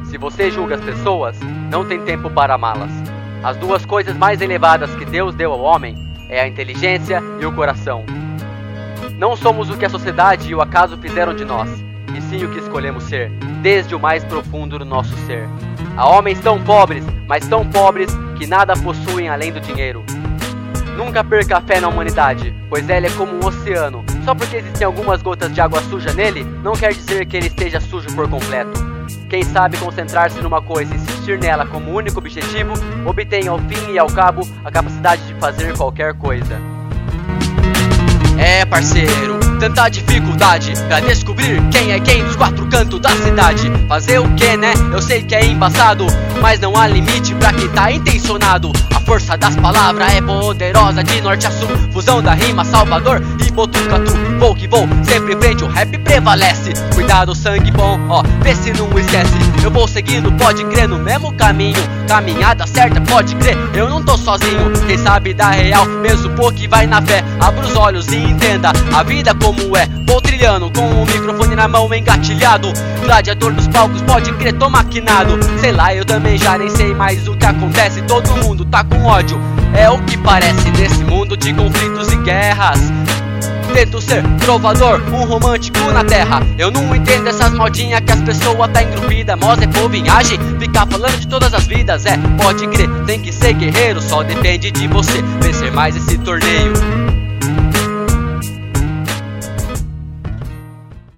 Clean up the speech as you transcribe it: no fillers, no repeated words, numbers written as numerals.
Se você julga as pessoas, não tem tempo para amá-las. As duas coisas mais elevadas que Deus deu ao homem é a inteligência e o coração. Não somos o que a sociedade e o acaso fizeram de nós, e sim o que escolhemos ser, desde o mais profundo do nosso ser. Há homens tão pobres, mas tão pobres que nada possuem além do dinheiro. Nunca perca a fé na humanidade, pois ela é como um oceano. Só porque existem algumas gotas de água suja nele, não quer dizer que ele esteja sujo por completo. Quem sabe concentrar-se numa coisa e insistir nela como único objetivo, obtém ao fim e ao cabo a capacidade de fazer qualquer coisa. É, parceiro, tanta dificuldade pra descobrir quem é quem dos quatro cantos da cidade. Fazer o que, né? Eu sei que é embaçado, mas não há limite pra quem tá intencionado. A força das palavras é poderosa de norte a sul. Fusão da rima, Salvador e Botucatu. Vou que vou, sempre em frente, o rap prevalece. Cuidado, sangue bom, ó, vê se não esquece. Eu vou seguindo, pode crer, no mesmo caminho. Caminhada certa, pode crer, eu não tô sozinho. Quem sabe da real, mesmo pouco vai na fé. Abra os olhos e entenda a vida como é. Vou trilhando com o microfone na mão engatilhado. Gladiador dos palcos, pode crer, tô maquinado. Sei lá, eu também já nem sei mais o que acontece. Todo mundo tá com ódio, é o que parece nesse mundo de conflitos e guerras. Tento ser trovador, um romântico na terra. Eu não entendo essas modinhas que as pessoas tá engrupida. Mós é povinhagem, ficar falando de todas as vidas. É, pode crer, tem que ser guerreiro, só depende de você vencer mais esse torneio.